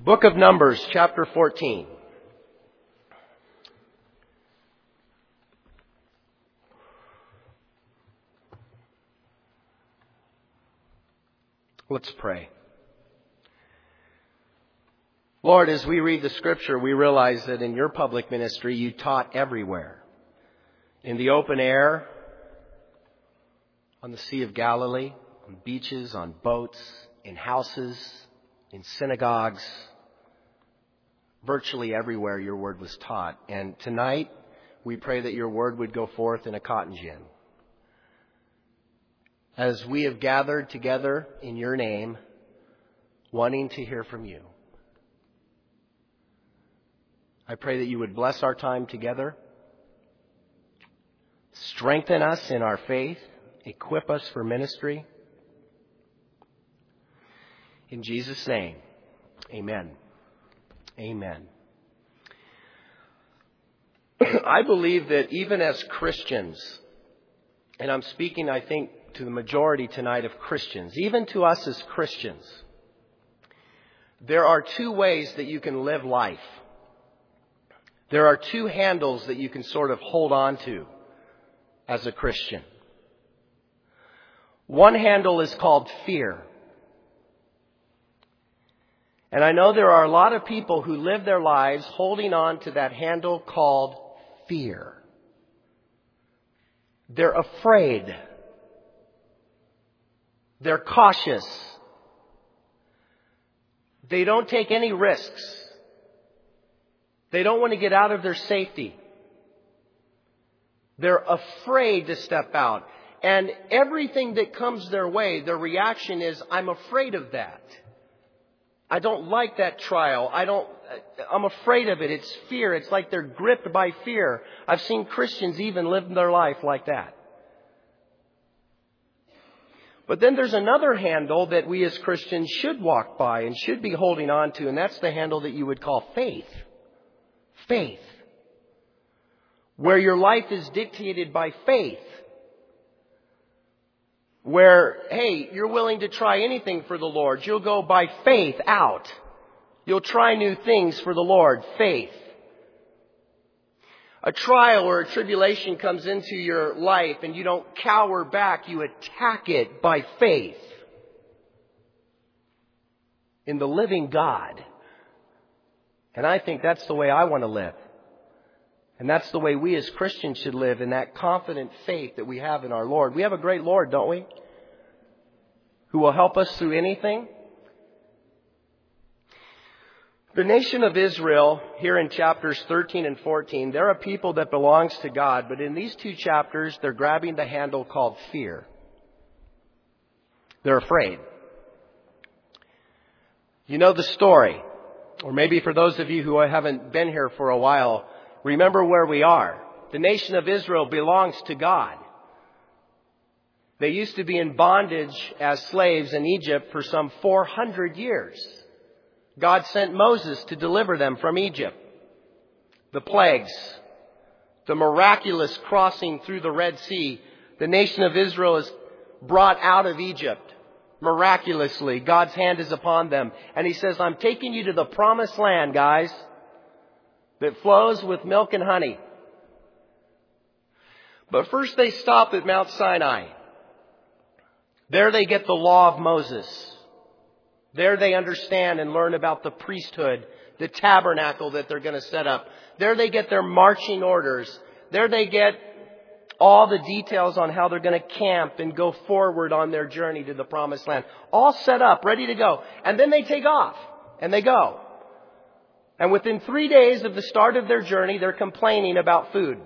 Book of Numbers, chapter 14. Let's pray. Lord, as we read the scripture, we realize that in your public ministry, you taught everywhere. In the open air, on the Sea of Galilee, on beaches, on boats, in houses, in synagogues, virtually everywhere your word was taught. And tonight, we pray that your word would go forth in a cotton gin. As we have gathered together in your name, wanting to hear from you, I pray that you would bless our time together, strengthen us in our faith, equip us for ministry. In Jesus' name, amen. Amen. I believe that even as Christians, and I'm speaking, I think, to the majority tonight of Christians, even to us as Christians, there are two ways that you can live life. There are two handles that you can sort of hold on to as a Christian. One handle is called fear. And I know there are a lot of people who live their lives holding on to that handle called fear. They're afraid. They're cautious. They don't take any risks. They don't want to get out of their safety. They're afraid to step out. And everything that comes their way, their reaction is, I'm afraid of that. I don't like that trial. I'm afraid of it. It's fear. It's like they're gripped by fear. I've seen Christians even live their life like that. But then there's another handle that we as Christians should walk by and should be holding on to, and that's the handle that you would call faith. Faith. Where your life is dictated by faith. Where, hey, you're willing to try anything for the Lord. You'll go by faith out. You'll try new things for the Lord. Faith. A trial or a tribulation comes into your life and you don't cower back. You attack it by faith in the living God. And I think that's the way I want to live. And that's the way we as Christians should live, in that confident faith that we have in our Lord. We have a great Lord, don't we? Who will help us through anything. The nation of Israel, here in chapters 13 and 14, they're a people that belongs to God. But in these two chapters, they're grabbing the handle called fear. They're afraid. You know the story. Or maybe for those of you who haven't been here for a while, remember where we are. The nation of Israel belongs to God. They used to be in bondage as slaves in Egypt for some 400 years. God sent Moses to deliver them from Egypt. The plagues, the miraculous crossing through the Red Sea. The nation of Israel is brought out of Egypt miraculously. God's hand is upon them. And He says, I'm taking you to the promised land, guys, that flows with milk and honey. But first they stop at Mount Sinai. There they get the law of Moses. There they understand and learn about the priesthood, the tabernacle that they're going to set up. There they get their marching orders. There they get all the details on how they're going to camp and go forward on their journey to the promised land. All set up, ready to go. And then they take off and they go. And within 3 days of the start of their journey, they're complaining about food.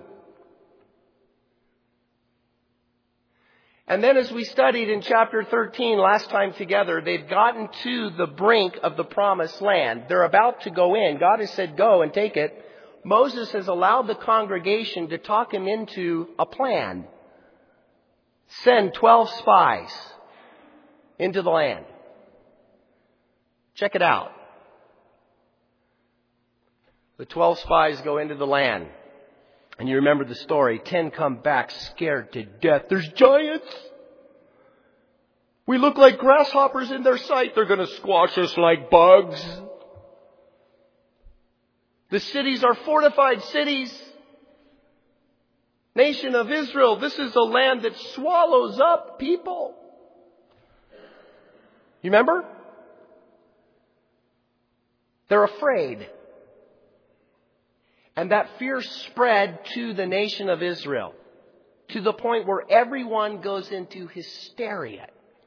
And then as we studied in chapter 13 last time together, they've gotten to the brink of the promised land. They're about to go in. God has said, go and take it. Moses has allowed the congregation to talk him into a plan. Send 12 spies into the land. Check it out. The 12 spies go into the land. And you remember the story. 10 come back scared to death. There's giants. We look like grasshoppers in their sight. They're going to squash us like bugs. The cities are fortified cities. Nation of Israel, this is a land that swallows up people. You remember? They're afraid. And that fear spread to the nation of Israel to the point where everyone goes into hysteria.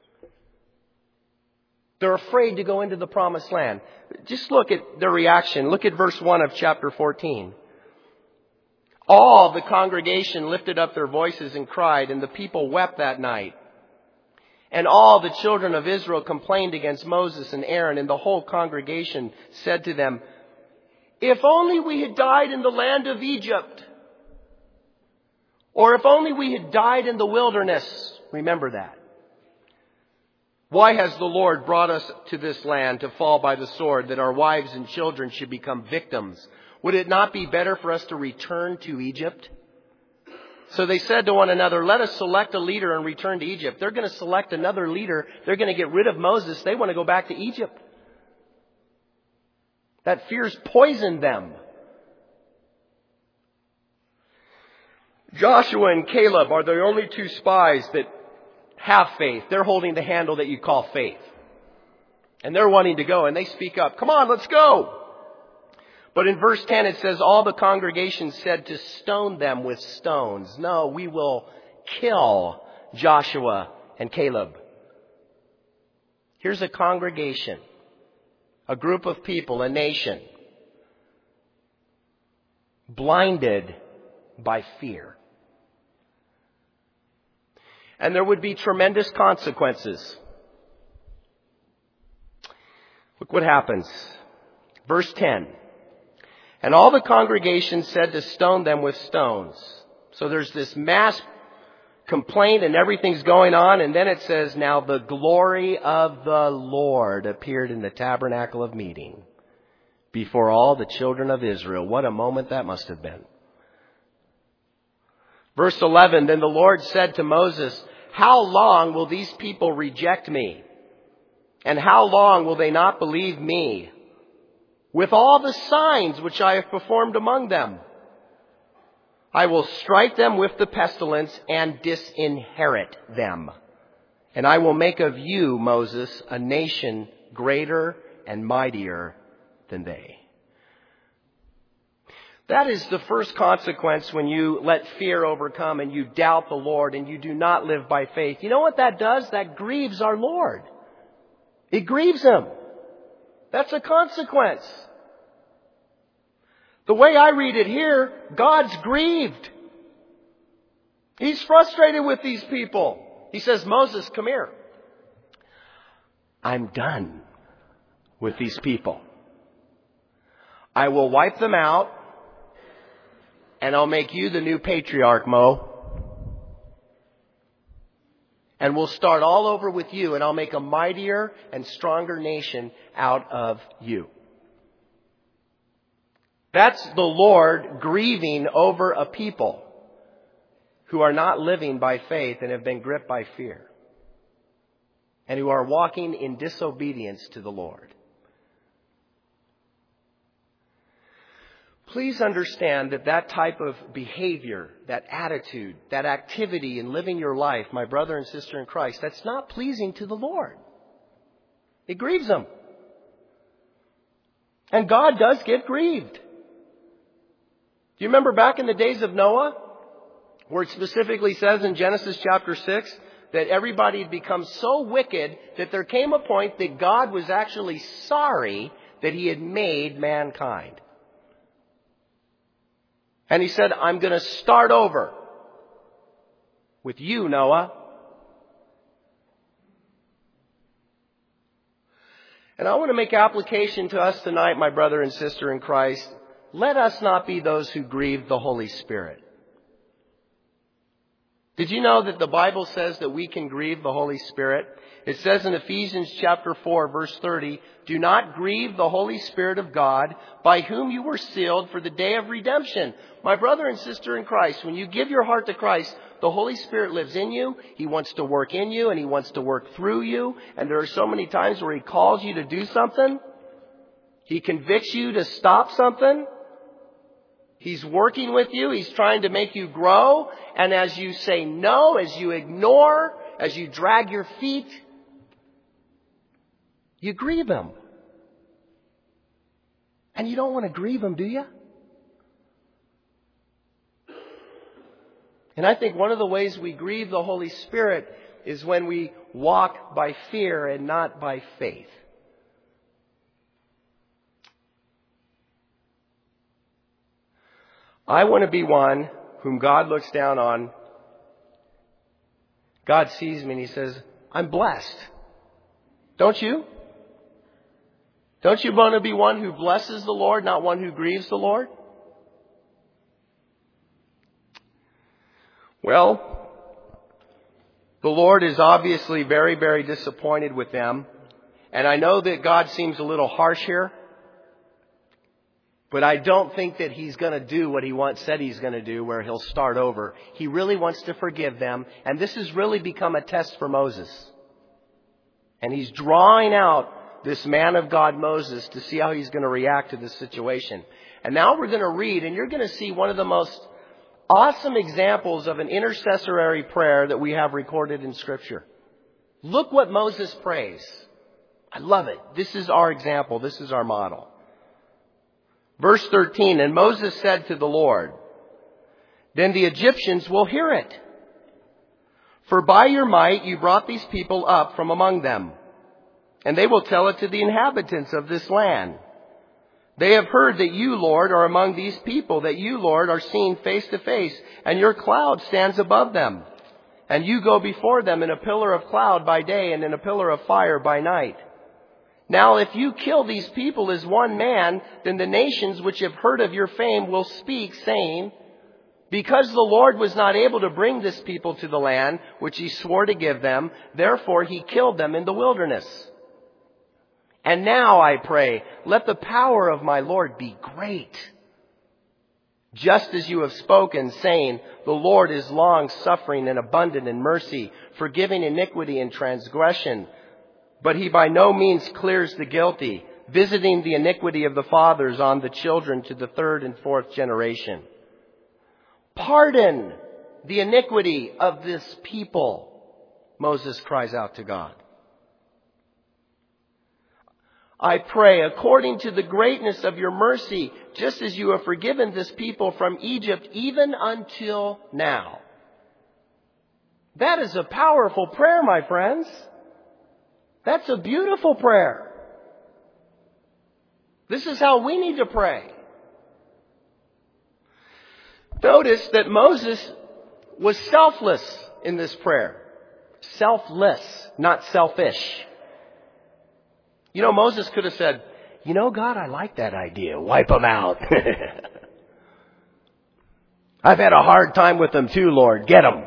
They're afraid to go into the promised land. Just look at their reaction. Look at verse 1 of chapter 14. All the congregation lifted up their voices and cried, and the people wept that night. And all the children of Israel complained against Moses and Aaron, and the whole congregation said to them, "If only we had died in the land of Egypt, or if only we had died in the wilderness." Remember that. "Why has the Lord brought us to this land to fall by the sword, that our wives and children should become victims? Would it not be better for us to return to Egypt?" So they said to one another, "Let us select a leader and return to Egypt." They're going to select another leader. They're going to get rid of Moses. They want to go back to Egypt. That fear's poisoned them. Joshua and Caleb are the only two spies that have faith. They're holding the handle that you call faith. And they're wanting to go, and they speak up, "Come on, let's go." But in verse 10 it says, all the congregation said to stone them with stones. "No, we will kill Joshua and Caleb." Here's a congregation, a group of people, a nation, blinded by fear. And there would be tremendous consequences. Look what happens. Verse 10. And all the congregation said to stone them with stones. So there's this mass complaint and everything's going on. And then it says, now the glory of the Lord appeared in the tabernacle of meeting before all the children of Israel. What a moment that must have been. Verse 11, then the Lord said to Moses, "How long will these people reject me? And how long will they not believe me? With all the signs which I have performed among them, I will strike them with the pestilence and disinherit them. And I will make of you, Moses, a nation greater and mightier than they." That is the first consequence when you let fear overcome and you doubt the Lord and you do not live by faith. You know what that does? That grieves our Lord. It grieves Him. That's a consequence. The way I read it here, God's grieved. He's frustrated with these people. He says, "Moses, come here. I'm done with these people. I will wipe them out, and I'll make you the new patriarch, Mo. And we'll start all over with you, and I'll make a mightier and stronger nation out of you." That's the Lord grieving over a people who are not living by faith and have been gripped by fear, and who are walking in disobedience to the Lord. Please understand that that type of behavior, that attitude, that activity in living your life, my brother and sister in Christ, that's not pleasing to the Lord. It grieves Him. And God does get grieved. Do you remember back in the days of Noah, where it specifically says in Genesis chapter 6 that everybody had become so wicked that there came a point that God was actually sorry that He had made mankind. And He said, "I'm going to start over with you, Noah." And I want to make application to us tonight, my brother and sister in Christ. Let us not be those who grieve the Holy Spirit. Did you know that the Bible says that we can grieve the Holy Spirit? It says in Ephesians chapter 4, verse 30, "Do not grieve the Holy Spirit of God, by whom you were sealed for the day of redemption." My brother and sister in Christ, when you give your heart to Christ, the Holy Spirit lives in you. He wants to work in you and He wants to work through you. And there are so many times where He calls you to do something. He convicts you to stop something. He's working with you. He's trying to make you grow. And as you say no, as you ignore, as you drag your feet, you grieve Him. And you don't want to grieve Him, do you? And I think one of the ways we grieve the Holy Spirit is when we walk by fear and not by faith. I want to be one whom God looks down on. God sees me and He says, I'm blessed. Don't you? Don't you want to be one who blesses the Lord, not one who grieves the Lord? Well, the Lord is obviously very, very disappointed with them. And I know that God seems a little harsh here. But I don't think that He's going to do what He once said He's going to do, where He'll start over. He really wants to forgive them. And this has really become a test for Moses. And He's drawing out this man of God, Moses, to see how he's going to react to this situation. And now we're going to read, and you're going to see one of the most awesome examples of an intercessory prayer that we have recorded in Scripture. Look what Moses prays. I love it. This is our example. This is our model. Verse 13, and Moses said to the Lord, then the Egyptians will hear it. For by your might you brought these people up from among them, and they will tell it to the inhabitants of this land. They have heard that you, Lord, are among these people, that you, Lord, are seen face to face, and your cloud stands above them. And you go before them in a pillar of cloud by day and in a pillar of fire by night. Now, if you kill these people as one man, then the nations which have heard of your fame will speak, saying, because the Lord was not able to bring this people to the land which He swore to give them, therefore He killed them in the wilderness. And now, I pray, let the power of my Lord be great, just as you have spoken, saying, the Lord is long-suffering and abundant in mercy, forgiving iniquity and transgression. But He by no means clears the guilty, visiting the iniquity of the fathers on the children to the third and fourth generation. Pardon the iniquity of this people, Moses cries out to God. I pray, according to the greatness of your mercy, just as you have forgiven this people from Egypt, even until now. That is a powerful prayer, my friends. That's a beautiful prayer. This is how we need to pray. Notice that Moses was selfless in this prayer. Selfless, not selfish. You know, Moses could have said, you know, God, I like that idea. Wipe them out. I've had a hard time with them too, Lord. Get them.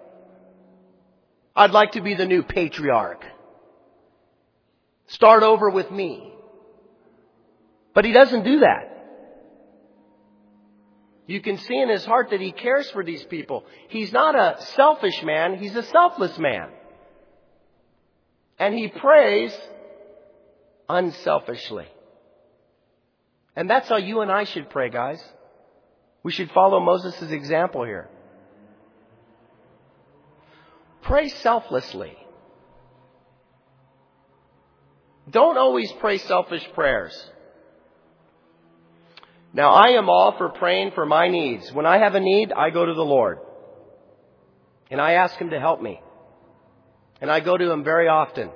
I'd like to be the new patriarch. Start over with me. But He doesn't do that. You can see in His heart that He cares for these people. He's not a selfish man. He's a selfless man. And He prays unselfishly. And that's how you and I should pray, guys. We should follow Moses' example here. Pray selflessly. Don't always pray selfish prayers. Now, I am all for praying for my needs. When I have a need, I go to the Lord. And I ask Him to help me. And I go to Him very often.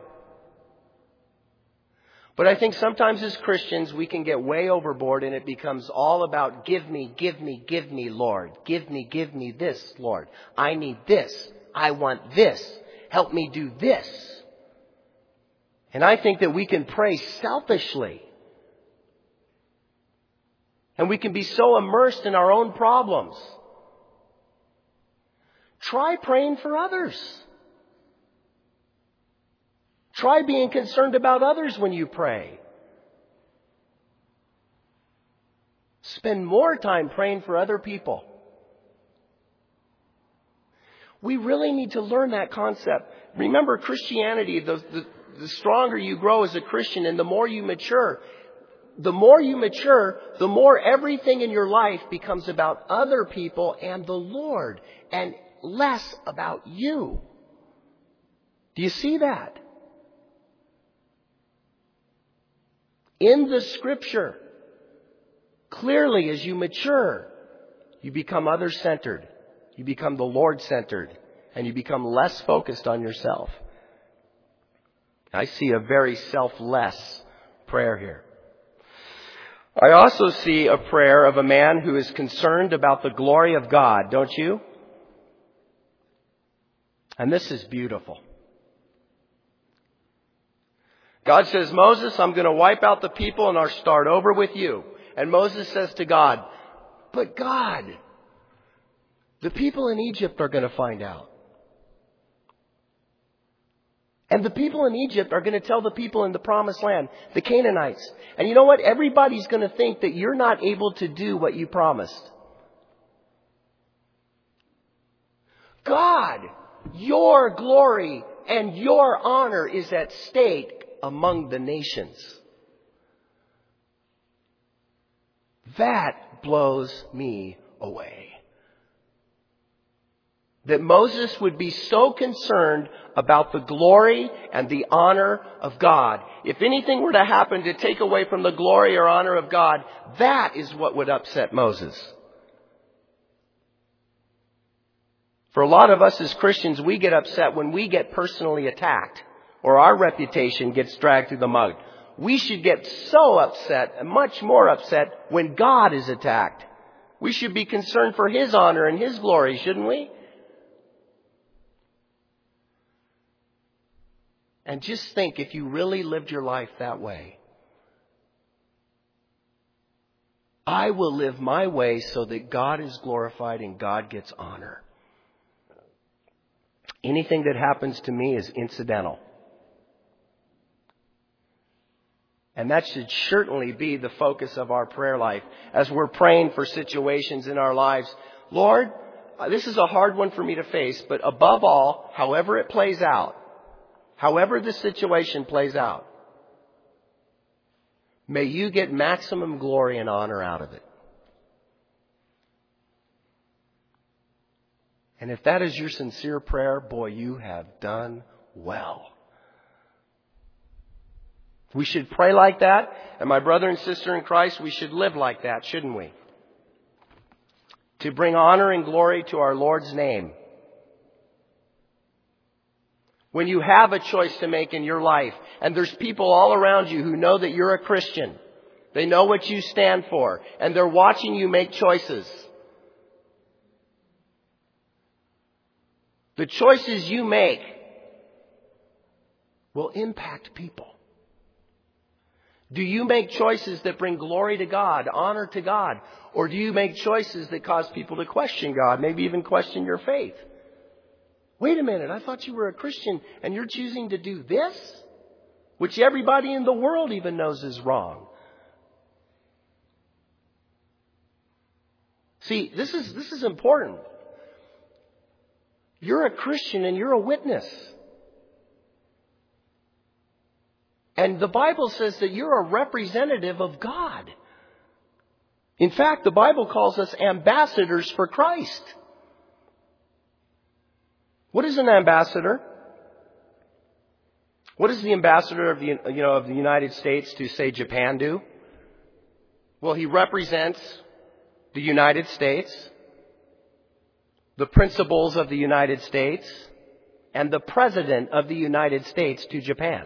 But I think sometimes as Christians, we can get way overboard and it becomes all about give me, Lord. Give me this, Lord. I need this. I want this. Help me do this. And I think that we can pray selfishly. And we can be so immersed in our own problems. Try praying for others. Try being concerned about others when you pray. Spend more time praying for other people. We really need to learn that concept. Remember, Christianity, the stronger you grow as a Christian and the more you mature, the more you mature, the more everything in your life becomes about other people and the Lord and less about you. Do you see that? In the Scripture, clearly as you mature, you become other-centered. You become the Lord-centered. And you become less focused on yourself. I see a very selfless prayer here. I also see a prayer of a man who is concerned about the glory of God, don't you? And this is beautiful. God says, Moses, I'm going to wipe out the people and I'll start over with you. And Moses says to God, but God, the people in Egypt are going to find out. And the people in Egypt are going to tell the people in the promised land, the Canaanites. And you know what? Everybody's going to think that you're not able to do what you promised. God, your glory and your honor is at stake among the nations. That blows me away. That Moses would be so concerned about the glory and the honor of God. If anything were to happen to take away from the glory or honor of God, that is what would upset Moses. For a lot of us as Christians, we get upset when we get personally attacked or our reputation gets dragged through the mud. We should get so upset, and much more upset, when God is attacked. We should be concerned for His honor and His glory, shouldn't we? And just think if you really lived your life that way. I will live my way so that God is glorified and God gets honor. Anything that happens to me is incidental. And that should certainly be the focus of our prayer life as we're praying for situations in our lives. Lord, this is a hard one for me to face, but above all, however it plays out, however the situation plays out, may you get maximum glory and honor out of it. And if that is your sincere prayer, boy, you have done well. We should pray like that. And my brother and sister in Christ, we should live like that, shouldn't we? To bring honor and glory to our Lord's name. When you have a choice to make in your life, and there's people all around you who know that you're a Christian, they know what you stand for, and they're watching you make choices. The choices you make will impact people. Do you make choices that bring glory to God, honor to God? Or do you make choices that cause people to question God, maybe even question your faith? Wait a minute, I thought you were a Christian and you're choosing to do this? Which everybody in the world even knows is wrong. See, this is important. You're a Christian and you're a witness. And the Bible says that you're a representative of God. In fact, the Bible calls us ambassadors for Christ. What is an ambassador? What does the ambassador of the United States to, say, Japan do? Well, he represents the United States, the principles of the United States, and the President of the United States to Japan.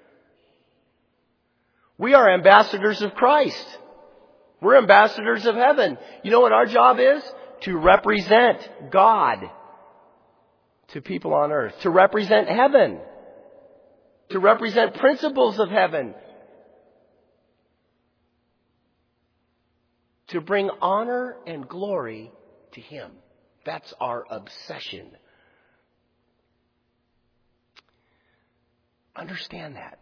We are ambassadors of Christ. We're ambassadors of heaven. You know what our job is? To represent God to people on earth. To represent heaven. To represent principles of heaven. To bring honor and glory to Him. That's our obsession. Understand that.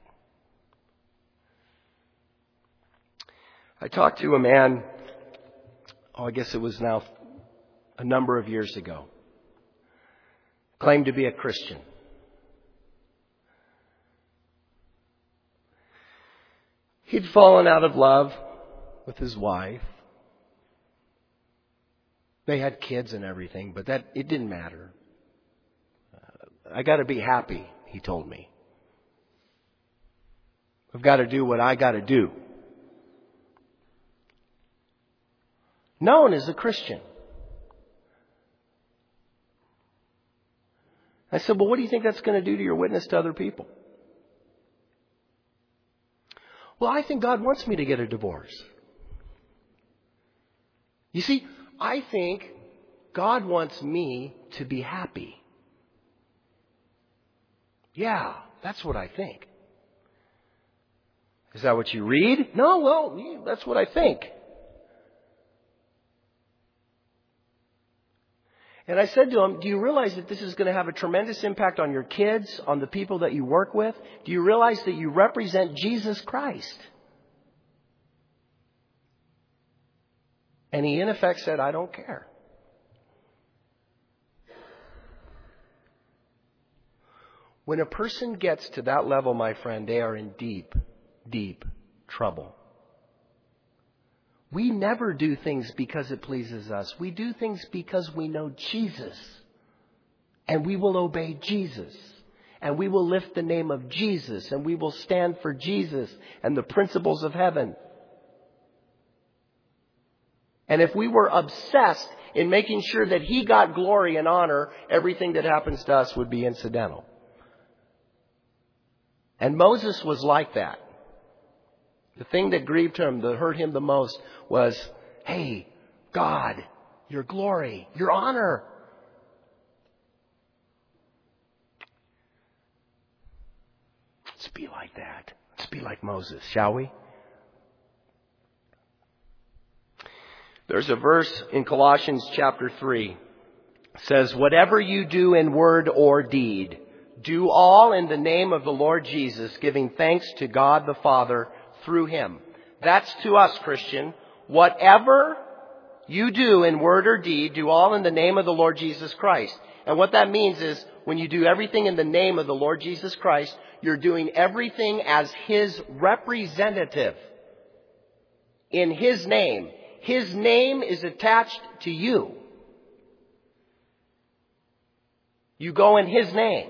I talked to a man, I guess it was now a number of years ago, claimed to be a Christian. He'd fallen out of love with his wife. They had kids and everything, but it didn't matter. I got to be happy, he told me. I've got to do what I got to do. Known as a Christian. I said, well, what do you think that's going to do to your witness to other people? Well, I think God wants me to get a divorce. You see, I think God wants me to be happy. Yeah, that's what I think. Is that what you read? No, well, that's what I think. And I said to him, do you realize that this is going to have a tremendous impact on your kids, on the people that you work with? Do you realize that you represent Jesus Christ? And he in effect said, I don't care. When a person gets to that level, my friend, they are in deep, deep trouble. We never do things because it pleases us. We do things because we know Jesus. And we will obey Jesus. And we will lift the name of Jesus. And we will stand for Jesus and the principles of heaven. And if we were obsessed in making sure that He got glory and honor, everything that happens to us would be incidental. And Moses was like that. The thing that grieved him, that hurt him the most was, hey, God, your glory, your honor. Let's be like that. Let's be like Moses, shall we? There's a verse in Colossians chapter 3. It says, whatever you do in word or deed, do all in the name of the Lord Jesus, giving thanks to God the Father through Him. That's to us, Christian. Whatever you do in word or deed, do all in the name of the Lord Jesus Christ. And what that means is when you do everything in the name of the Lord Jesus Christ, you're doing everything as His representative. In His name. His name is attached to you. You go in His name.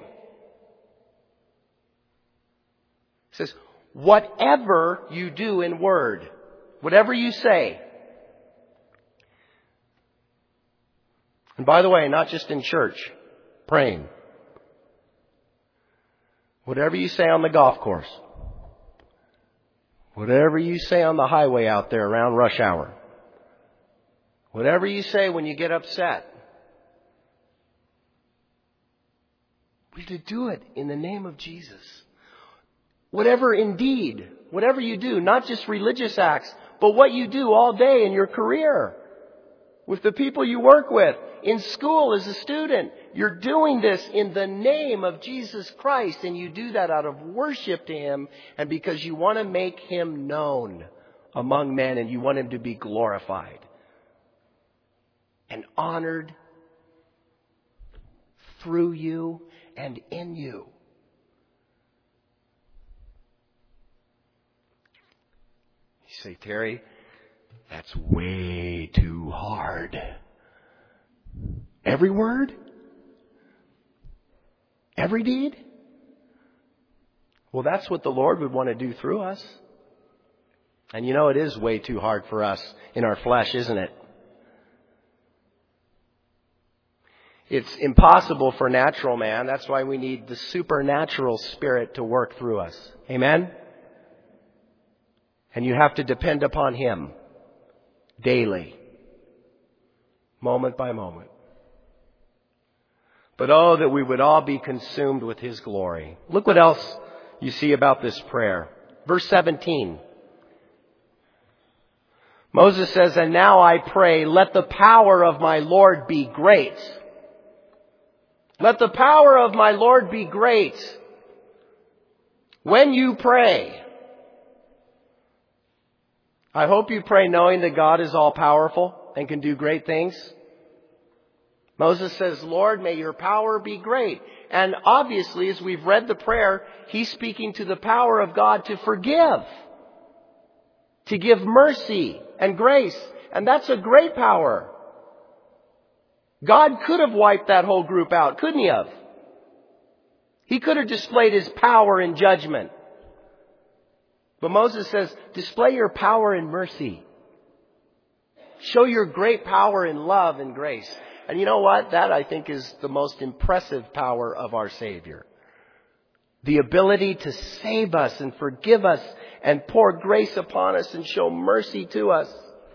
It says, whatever you do in word, whatever you say. And by the way, not just in church, praying. Whatever you say on the golf course. Whatever you say on the highway out there around rush hour. Whatever you say when you get upset. We're to do it in the name of Jesus. Whatever indeed, whatever you do, not just religious acts, but what you do all day in your career, with the people you work with, in school as a student. You're doing this in the name of Jesus Christ, and you do that out of worship to Him and because you want to make Him known among men and you want Him to be glorified and honored through you and in you. You say, Terry, that's way too hard. Every word? Every deed? Well, that's what the Lord would want to do through us. And you know, it is way too hard for us in our flesh, isn't it? It's impossible for natural man. That's why we need the supernatural Spirit to work through us. Amen? And you have to depend upon Him daily, moment by moment. But oh, that we would all be consumed with His glory. Look what else you see about this prayer. Verse 17. Moses says, and now I pray, let the power of my Lord be great. Let the power of my Lord be great. When you pray, I hope you pray knowing that God is all powerful and can do great things. Moses says, Lord, may your power be great. And obviously, as we've read the prayer, he's speaking to the power of God to forgive. to give mercy and grace. And that's a great power. God could have wiped that whole group out, couldn't He have? He could have displayed His power in judgment. But Moses says, display your power in mercy. Show your great power in love and grace. And you know what? That, I think, is the most impressive power of our Savior. The ability to save us and forgive us and pour grace upon us and show mercy to us.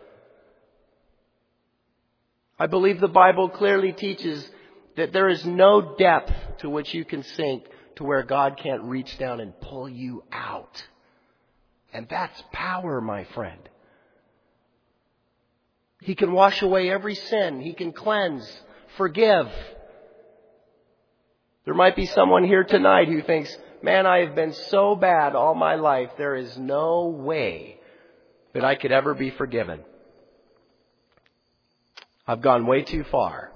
I believe the Bible clearly teaches that there is no depth to which you can sink to where God can't reach down and pull you out. And that's power, my friend. He can wash away every sin. He can cleanse, forgive. There might be someone here tonight who thinks, man, I have been so bad all my life, there is no way that I could ever be forgiven. I've gone way too far.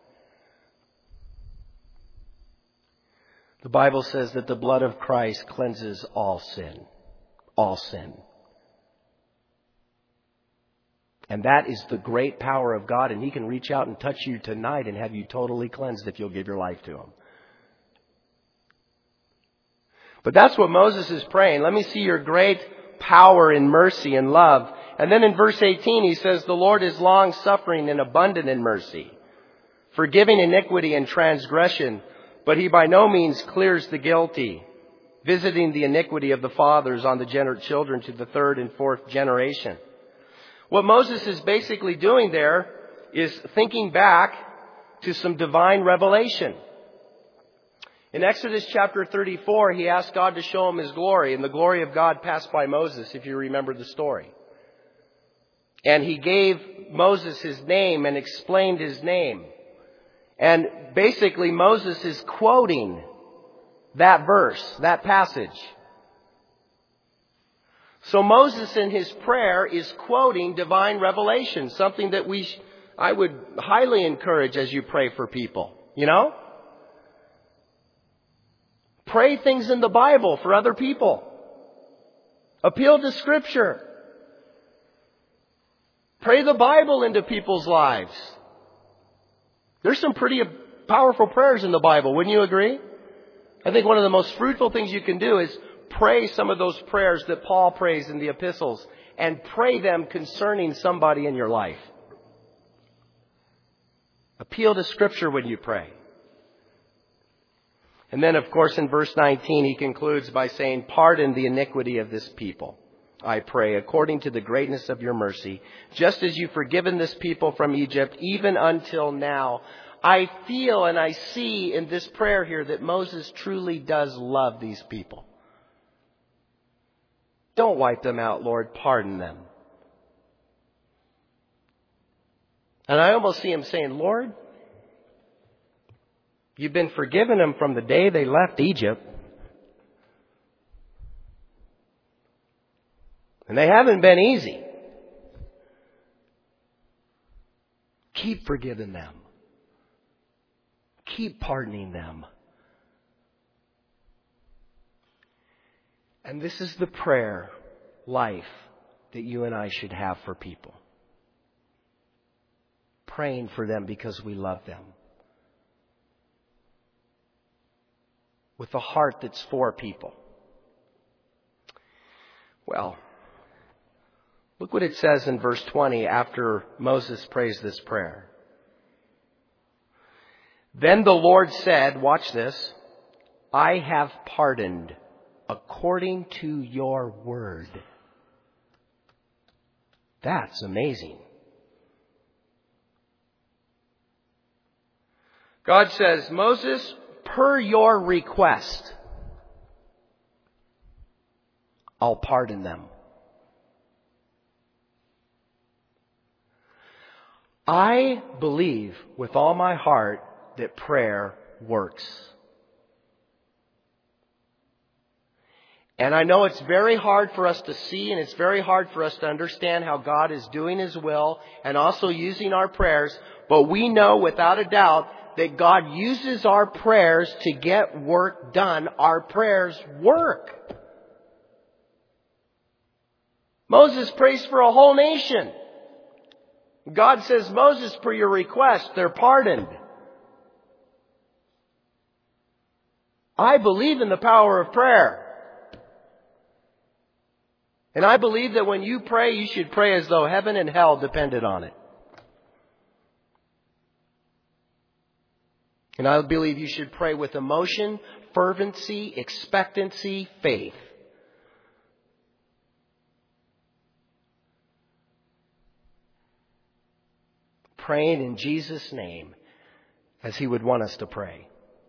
The Bible says that the blood of Christ cleanses all sin. All sin. And that is the great power of God. And He can reach out and touch you tonight and have you totally cleansed if you'll give your life to Him. But that's what Moses is praying. Let me see your great power in mercy and love. And then in verse 18 he says, the Lord is long-suffering and abundant in mercy, forgiving iniquity and transgression, but He by no means clears the guilty, visiting the iniquity of the fathers on the children to the third and fourth generation. What Moses is basically doing there is thinking back to some divine revelation. In Exodus chapter 34, he asked God to show him His glory, and the glory of God passed by Moses, if you remember the story. And He gave Moses His name and explained His name. And basically Moses is quoting that verse, that passage. So Moses in his prayer is quoting divine revelation, something that I would highly encourage as you pray for people. You know? Pray things in the Bible for other people. Appeal to Scripture. Pray the Bible into people's lives. There's some pretty powerful prayers in the Bible, wouldn't you agree? I think one of the most fruitful things you can do is pray some of those prayers that Paul prays in the epistles and pray them concerning somebody in your life. Appeal to Scripture when you pray. And then, of course, in verse 19, he concludes by saying, pardon the iniquity of this people, I pray, according to the greatness of your mercy, just as you've forgiven this people from Egypt, even until now. I feel and I see in this prayer here that Moses truly does love these people. Don't wipe them out, Lord. Pardon them. And I almost see him saying, Lord, you've been forgiving them from the day they left Egypt. And they haven't been easy. Keep forgiving them. Keep pardoning them. And this is the prayer life that you and I should have for people. Praying for them because we love them. With a heart that's for people. Well, look what it says in verse 20 after Moses prays this prayer. Then the Lord said, watch this, I have pardoned according to your word. That's amazing. God says, Moses, per your request, I'll pardon them. I believe with all my heart that prayer works. And I know it's very hard for us to see, and it's very hard for us to understand how God is doing His will and also using our prayers. But we know without a doubt that God uses our prayers to get work done. Our prayers work. Moses prays for a whole nation. God says, Moses, per your request, they're pardoned. I believe in the power of prayer. And I believe that when you pray, you should pray as though heaven and hell depended on it. And I believe you should pray with emotion, fervency, expectancy, faith. Praying in Jesus' name as He would want us to pray.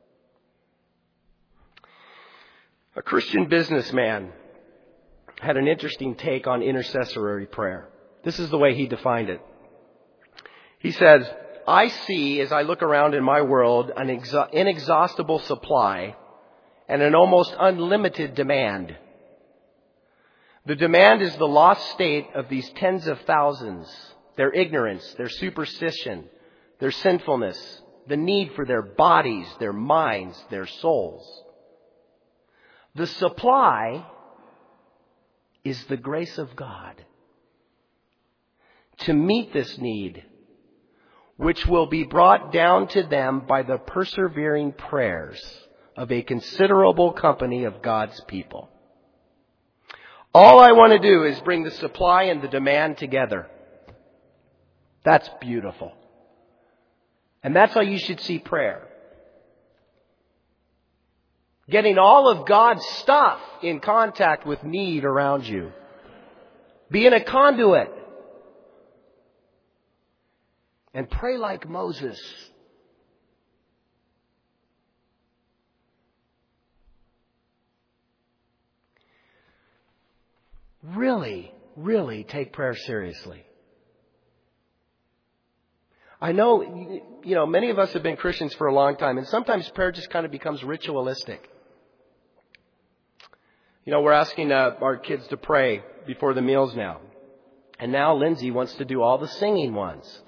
A Christian businessman had an interesting take on intercessory prayer. This is the way he defined it. He says, I see, as I look around in my world, an inexhaustible supply and an almost unlimited demand. The demand is the lost state of these tens of thousands, their ignorance, their superstition, their sinfulness, the need for their bodies, their minds, their souls. The supply is the grace of God to meet this need, which will be brought down to them by the persevering prayers of a considerable company of God's people. All I want to do is bring the supply and the demand together. That's beautiful. And that's how you should see prayer. Getting all of God's stuff in contact with need around you. Being a conduit. And pray like Moses. Really, really take prayer seriously. I know, many of us have been Christians for a long time, and sometimes prayer just kind of becomes ritualistic. We're asking our kids to pray before the meals now. And now Lindsay wants to do all the singing ones.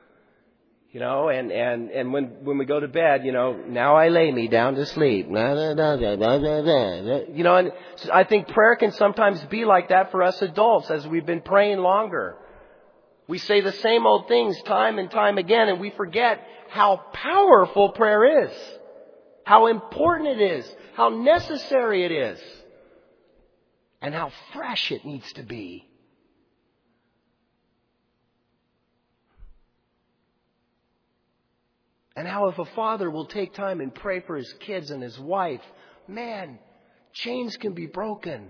And when we go to bed, now I lay me down to sleep. And I think prayer can sometimes be like that for us adults as we've been praying longer. We say the same old things time and time again, and we forget how powerful prayer is, how important it is, how necessary it is, and how fresh it needs to be. And how if a father will take time and pray for his kids and his wife, man, chains can be broken.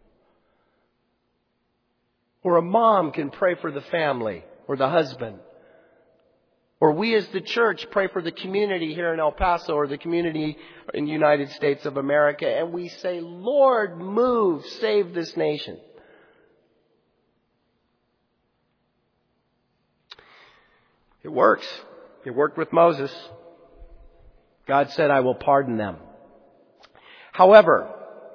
Or a mom can pray for the family or the husband. Or we as the church pray for the community here in El Paso or the community in the United States of America. And we say, Lord, move, save this nation. It works. It worked with Moses. God said, I will pardon them. However,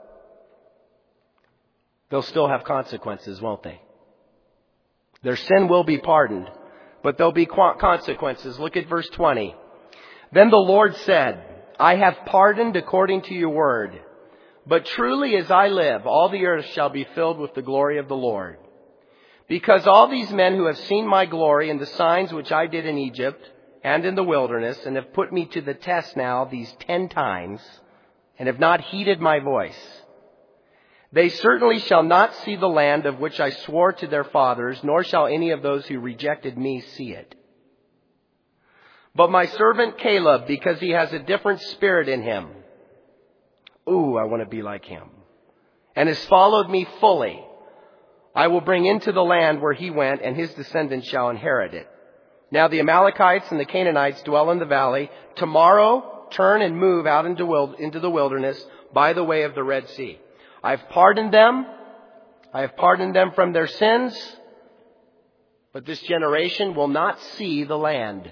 they'll still have consequences, won't they? Their sin will be pardoned, but there'll be consequences. Look at verse 20. Then the Lord said, I have pardoned according to your word. But truly as I live, all the earth shall be filled with the glory of the Lord. Because all these men who have seen my glory and the signs which I did in Egypt and in the wilderness, and have put me to the test now these 10 times, and have not heeded my voice, they certainly shall not see the land of which I swore to their fathers, nor shall any of those who rejected me see it. But my servant Caleb, because he has a different spirit in him, I want to be like him, and has followed me fully, I will bring into the land where he went, and his descendants shall inherit it. Now the Amalekites and the Canaanites dwell in the valley. Tomorrow turn and move out into the wilderness by the way of the Red Sea. I have pardoned them. I have pardoned them from their sins. But this generation will not see the land.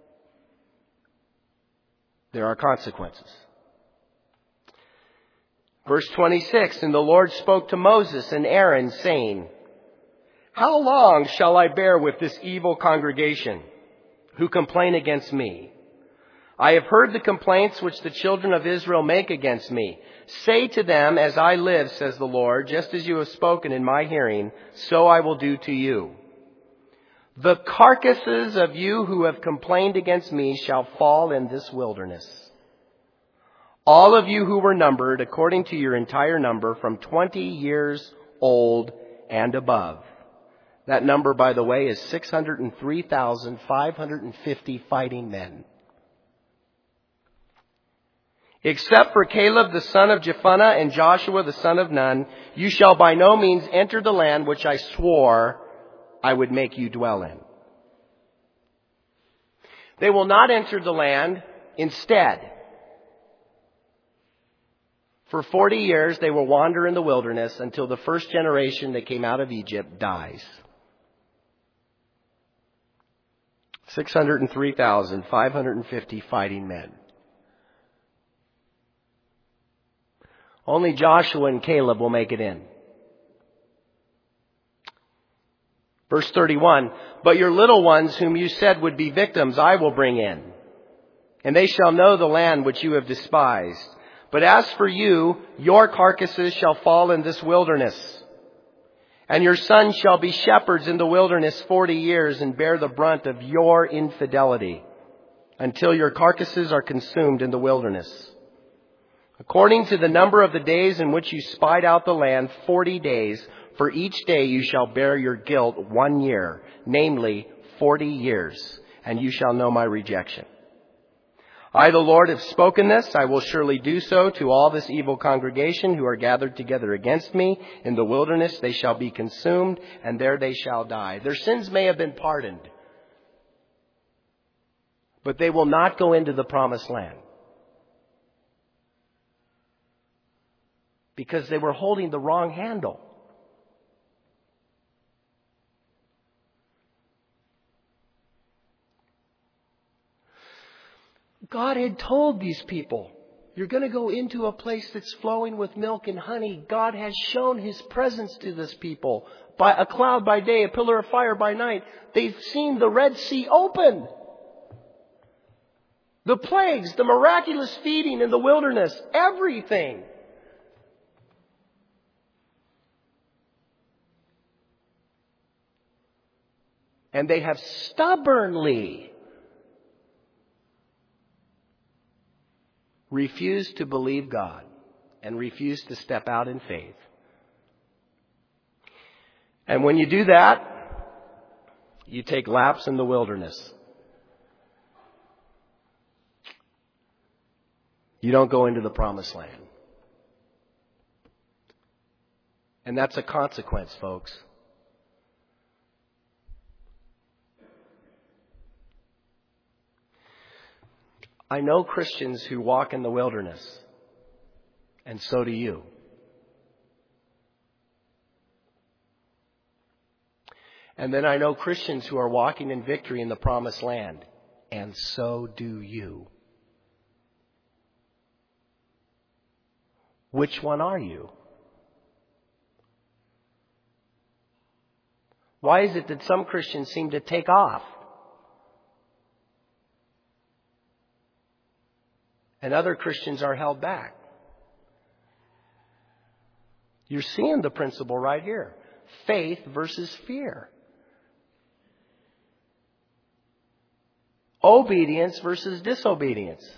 There are consequences. Verse 26, and the Lord spoke to Moses and Aaron, saying, how long shall I bear with this evil congregation who complain against me? I have heard the complaints which the children of Israel make against me. Say to them, as I live, says the Lord, just as you have spoken in my hearing, so I will do to you. The carcasses of you who have complained against me shall fall in this wilderness. All of you who were numbered, according to your entire number, from 20 years old and above. That number, by the way, is 603,550 fighting men. Except for Caleb the son of Jephunneh and Joshua the son of Nun, you shall by no means enter the land which I swore I would make you dwell in. They will not enter the land. Instead, for 40 years they will wander in the wilderness until the first generation that came out of Egypt dies. 603,550 fighting men. Only Joshua and Caleb will make it in. Verse 31, but your little ones whom you said would be victims I will bring in, and they shall know the land which you have despised. But as for you, your carcasses shall fall in this wilderness, and your sons shall be shepherds in the wilderness 40 years and bear the brunt of your infidelity until your carcasses are consumed in the wilderness. According to the number of the days in which you spied out the land, 40 days, for each day you shall bear your guilt 1 year, namely 40 years, and you shall know my rejection. I, the Lord, have spoken this. I will surely do so to all this evil congregation who are gathered together against me. In the wilderness they shall be consumed, and there they shall die. Their sins may have been pardoned, but they will not go into the promised land, because they were holding the wrong handle. God had told these people, you're going to go into a place that's flowing with milk and honey. God has shown His presence to this people. By a cloud by day, a pillar of fire by night. They've seen the Red Sea open. The plagues, the miraculous feeding in the wilderness, everything. And they have stubbornly refused to believe God and refused to step out in faith. And when you do that, you take laps in the wilderness. You don't go into the promised land. And that's a consequence, folks. I know Christians who walk in the wilderness, and so do you. And then I know Christians who are walking in victory in the promised land, and so do you. Which one are you? Why is it that some Christians seem to take off and other Christians are held back? You're seeing the principle right here. Faith versus fear. Obedience versus disobedience.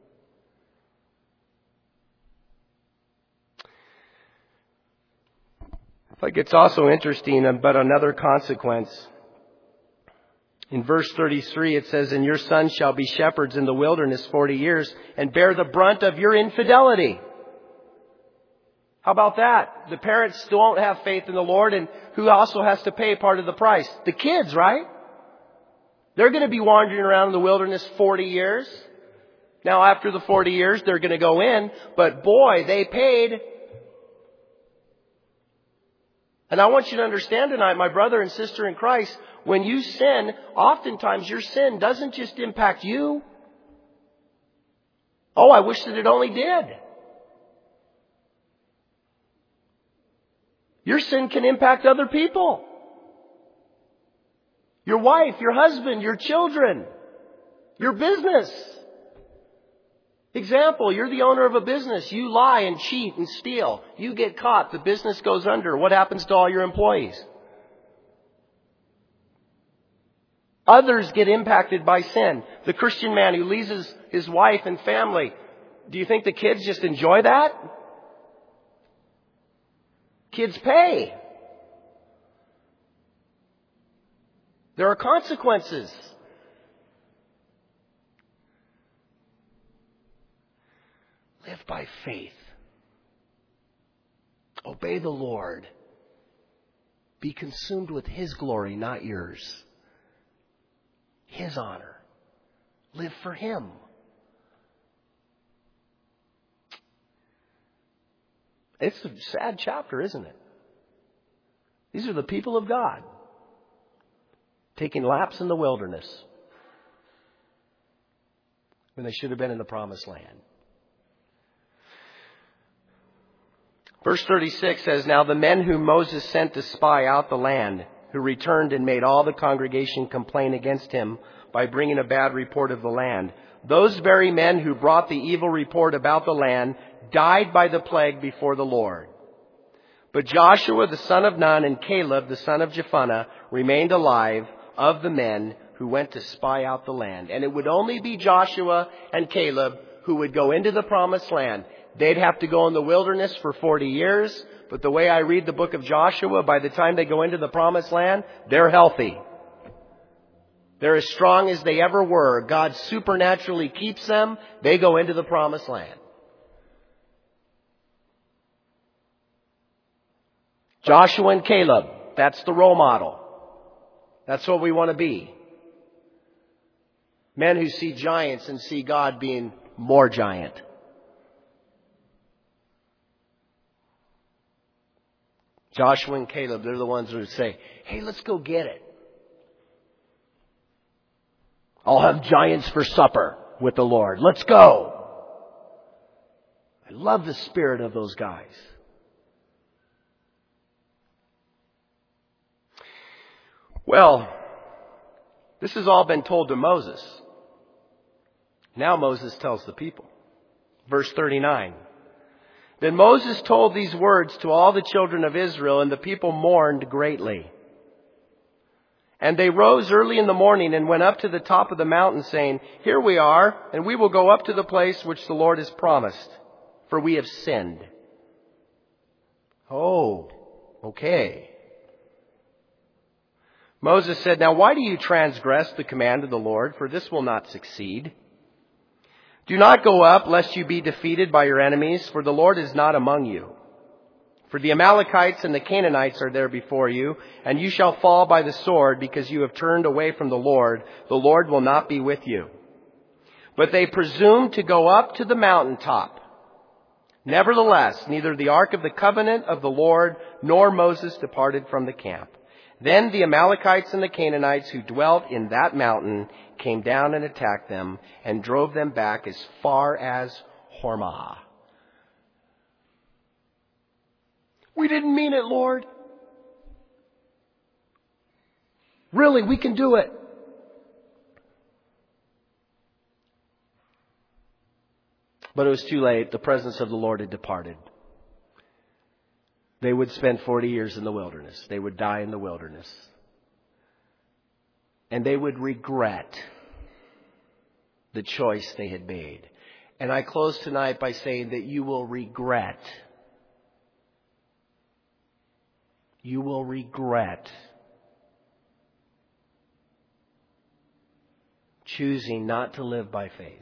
I think it's also interesting about another consequence. In verse 33 it says, and your sons shall be shepherds in the wilderness 40 years and bear the brunt of your infidelity. How about that? The parents don't have faith in the Lord, and who also has to pay part of the price? The kids, right? They're going to be wandering around in the wilderness 40 years. Now after the 40 years they're going to go in, but boy, they paid. And I want you to understand tonight, my brother and sister in Christ, when you sin, oftentimes your sin doesn't just impact you. Oh, I wish that it only did. Your sin can impact other people. Your wife, your husband, your children, your business. Example, you're the owner of a business. You lie and cheat and steal. You get caught. The business goes under. What happens to all your employees? Others get impacted by sin. The Christian man who leaves his wife and family. Do you think the kids just enjoy that? Kids pay. There are consequences. Live by faith. Obey the Lord. Be consumed with His glory, not yours. His honor. Live for Him. It's a sad chapter, isn't it? These are the people of God taking laps in the wilderness when they should have been in the promised land. Verse 36 says, Now the men whom Moses sent to spy out the land, who returned and made all the congregation complain against him by bringing a bad report of the land. Those very men who brought the evil report about the land died by the plague before the Lord. But Joshua the son of Nun and Caleb the son of Jephunneh remained alive of the men who went to spy out the land. And it would only be Joshua and Caleb who would go into the promised land. They'd have to go in the wilderness for 40 years. But the way I read the book of Joshua, by the time they go into the promised land, they're healthy. They're as strong as they ever were. God supernaturally keeps them. They go into the promised land. Joshua and Caleb, that's the role model. That's what we want to be. Men who see giants and see God being more giant. Joshua and Caleb, they're the ones who say, hey, let's go get it. I'll have giants for supper with the Lord. Let's go. I love the spirit of those guys. Well, this has all been told to Moses. Now Moses tells the people. Verse 39. Then Moses told these words to all the children of Israel, and the people mourned greatly. And they rose early in the morning and went up to the top of the mountain, saying, Here we are, and we will go up to the place which the Lord has promised, for we have sinned. Oh, okay. Moses said, Now why do you transgress the command of the Lord? For this will not succeed. Do not go up, lest you be defeated by your enemies, for the Lord is not among you. For the Amalekites and the Canaanites are there before you, and you shall fall by the sword, because you have turned away from the Lord. The Lord will not be with you. But they presumed to go up to the mountaintop. Nevertheless, neither the ark of the covenant of the Lord nor Moses departed from the camp. Then the Amalekites and the Canaanites who dwelt in that mountain came down and attacked them and drove them back as far as Hormah. We didn't mean it, Lord. Really, we can do it. But it was too late. The presence of the Lord had departed. They would spend 40 years in the wilderness. They would die in the wilderness. And they would regret the choice they had made. And I close tonight by saying that you will regret. You will regret choosing not to live by faith.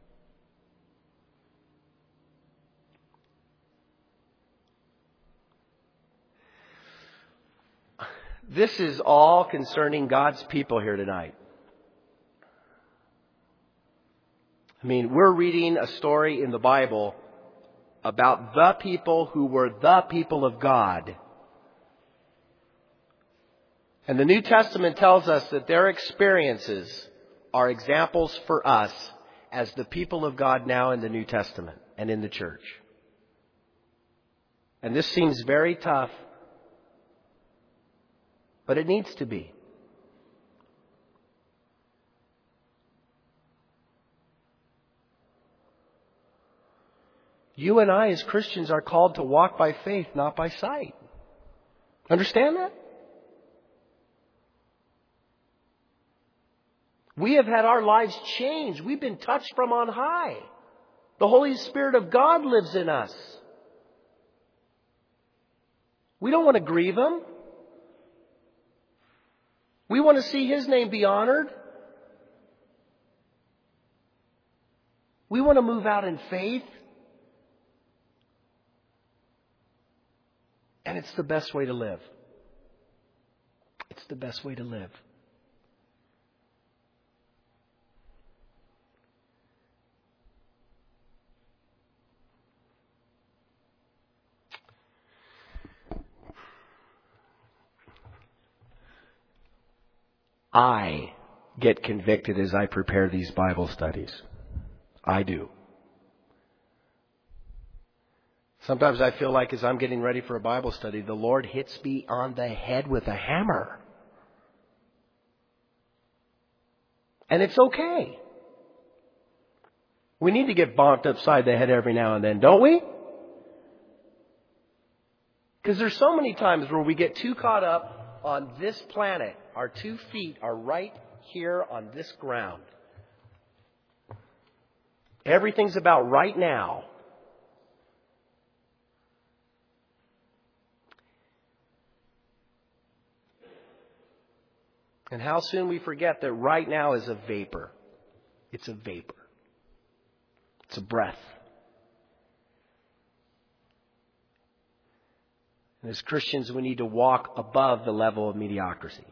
This is all concerning God's people here tonight. I mean, we're reading a story in the Bible about the people who were the people of God. And the New Testament tells us that their experiences are examples for us as the people of God now in the New Testament and in the church. And this seems very tough, but it needs to be. You and I as Christians are called to walk by faith, not by sight. Understand that? We have had our lives changed. We've been touched from on high. The Holy Spirit of God lives in us. We don't want to grieve Him. We want to see His name be honored. We want to move out in faith. And it's the best way to live. It's the best way to live. I get convicted as I prepare these Bible studies. I do. Sometimes I feel like as I'm getting ready for a Bible study, the Lord hits me on the head with a hammer. And it's okay. We need to get bonked upside the head every now and then, don't we? Because there's so many times where we get too caught up on this planet. Our 2 feet are right here on this ground. Everything's about right now. And how soon we forget that right now is a vapor. It's a vapor. It's a breath. And as Christians, we need to walk above the level of mediocrity.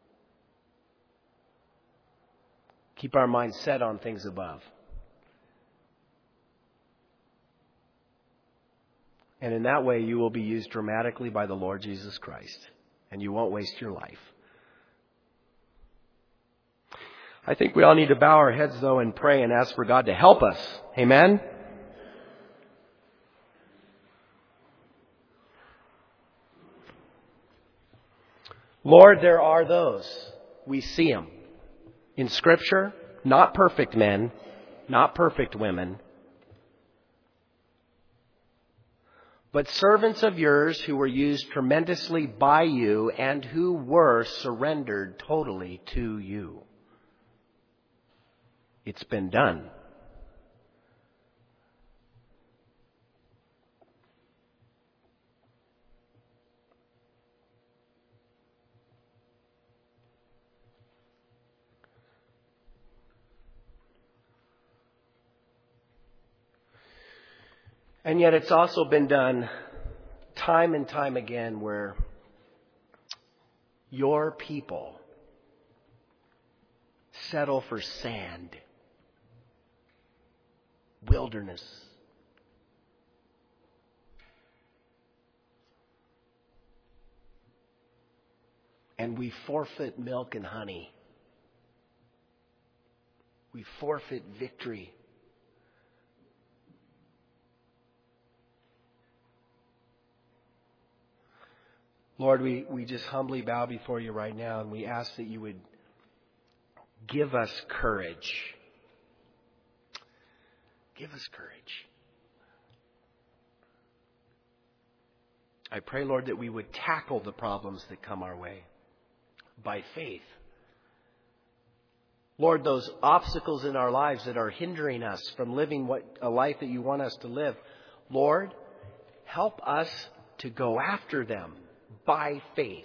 Keep our minds set on things above. And in that way, you will be used dramatically by the Lord Jesus Christ. And you won't waste your life. I think we all need to bow our heads, though, and pray and ask for God to help us. Amen? Lord, there are those. We see them in Scripture. Not perfect men, not perfect women, but servants of yours who were used tremendously by you and who were surrendered totally to you. It's been done. And yet it's also been done time and time again where your people settle for sand, wilderness, and we forfeit milk and honey. We forfeit victory. Lord, we just humbly bow before you right now, and we ask that you would give us courage. Give us courage. I pray, Lord, that we would tackle the problems that come our way by faith. Lord, those obstacles in our lives that are hindering us from living a life that you want us to live, Lord, help us to go after them by faith.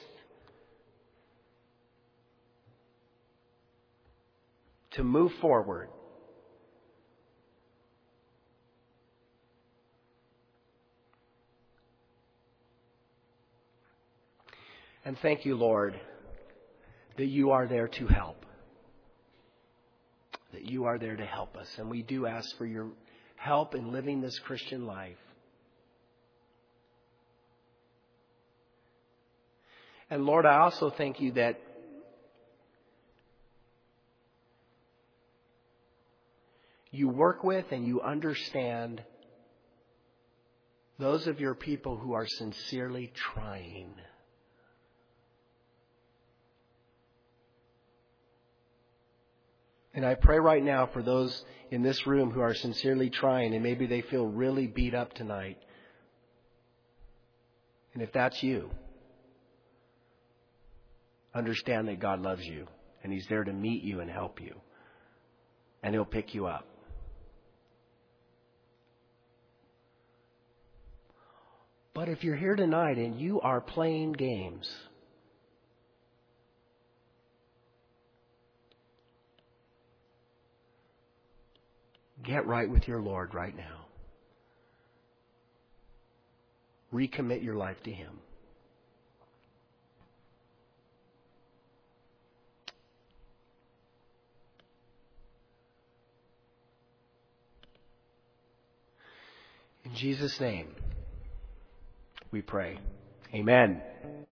To move forward. And thank you, Lord, that you are there to help. That you are there to help us. And we do ask for your help in living this Christian life. And Lord, I also thank you that you work with and you understand those of your people who are sincerely trying. And I pray right now for those in this room who are sincerely trying and maybe they feel really beat up tonight. And if that's you, understand that God loves you and He's there to meet you and help you. And He'll pick you up. But if you're here tonight and you are playing games, get right with your Lord right now. Recommit your life to Him. In Jesus' name, we pray. Amen.